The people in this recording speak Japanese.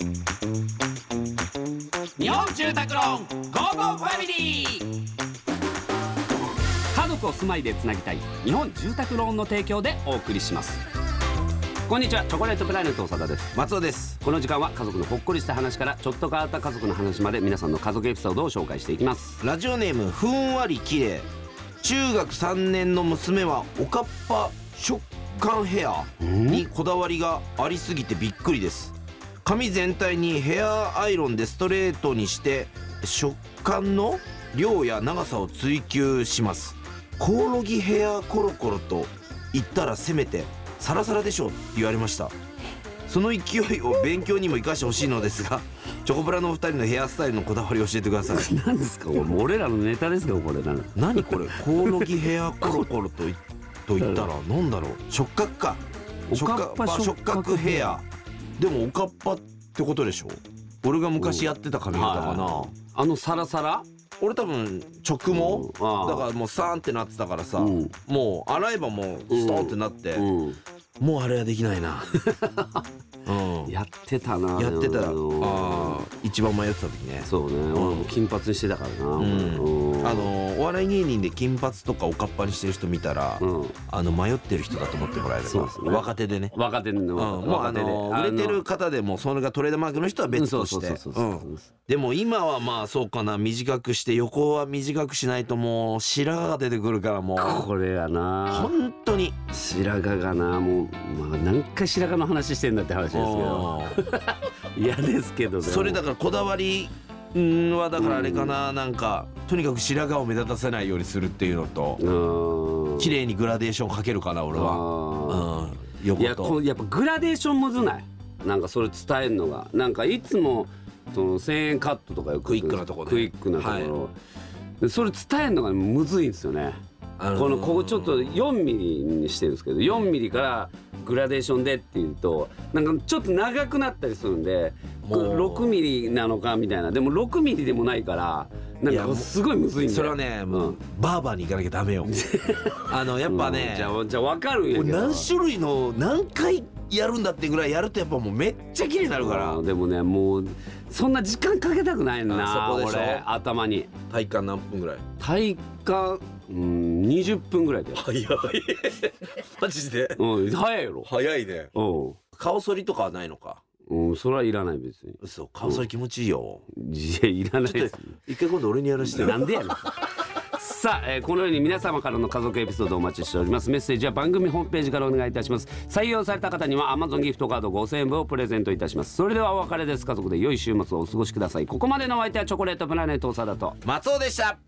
日本住宅ローンゴーゴーファミリー。家族を住まいでつなぎたい日本住宅ローンの提供でお送りします。こんにちは、チョコレートプラネット長田です。 松尾です。 この時間は家族のほっこりした話からちょっと変わった家族の話まで皆さんの家族エピソードを紹介していきます。 ラジオネームふんわり綺麗。中学3年の娘はおかっぱ食感ヘアにこだわりがありすぎてびっくりです。髪全体にヘアアイロンでストレートにして食感の量や長さを追求します。コオロギヘアコロコロと言ったらせめてサラサラでしょうって言われました。その勢いを勉強にも生かしてほしいのですが、チョコプラのお二人のヘアスタイルのこだわりを教えてください。 何ですかこれ、俺らのネタですかこれ。 何これ、コオロギヘアコロコロと言ったらなんだろう。触覚か。触覚ヘア。でもおかっぱってことでしょ。俺が昔やってた髪型かな、 あのサラサラ。 俺多分直毛だからもうサーンってなってたからさ、もう洗えばもうストーンってなって、もうあれはできないな。 やってたな。 やってた。一番迷ってた時ね。 そうね、俺も金髪にしてたからな。 お笑い芸人で金髪とかおかっぱにしてる人見たら、迷ってる人だと思ってもらえれば。若手でね。 若手のもう売れてる方でもそれがトレードマークの人は別として。でも今はまあそうかな、短くして横は短くしないともう白髪が出てくるから、もうこれやな本当に白髪がな、もう何回白髪の話してんだって話ですけど。嫌ですけどね。 それだからこだわりはだからあれかな、なんかとにかく白髪を目立たせないようにするっていうのと、綺麗にグラデーションかけるかな俺は。 横とやっぱグラデーションむずない？なんかそれ伝えるのが、なんかいつもその1000円カットとかよくクイックなところ、 クイックなところ、それ伝えるのがむずいんですよね。ここちょっと4ミリにしてるんですけど、4ミリからグラデーションでっていうとなんかちょっと長くなったりするんで、6ミリなのかみたいな。でも6ミリでもないからなんかすごいむずいんだよ。 それはね、もうバーバーに行かなきゃダメよ。やっぱね、 じゃあ分かるんやけど、 何種類の何回やるんだってぐらいやるとやっぱもうめっちゃ綺麗になるから。 でもね、もうそんな時間かけたくないな。 そこでしょ。 俺頭に体感何分ぐらい？ 体感20分ぐらいで。早い。 マジで？ 早いやろ。 早いね。顔剃りとかはないのか？ それはいらない別に。 そう、顔剃り気持ちいいよ。 いや、いらないです。 一回今度俺にやらして。 なんでやねん。さあ、このように皆様からの家族エピソードをお待ちしております。メッセージは番組ホームページからお願いいたします。採用された方には Amazon ギフトカード5000円分をプレゼントいたします。それではお別れです。家族で良い週末をお過ごしください。ここまでのお相手はチョコレートプラネット長田と松尾でした。